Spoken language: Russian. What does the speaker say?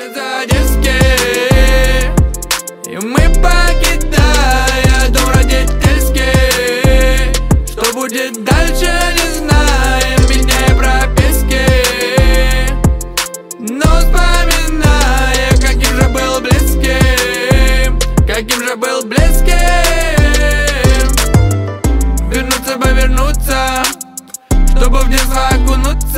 за диски, и мы покидая дом родительский. Что будет дальше, не знаем, меняя прописки, но вспоминая, каким же был близким, каким же был близким. Вернуться бы вернуться, чтобы в детство окунуться.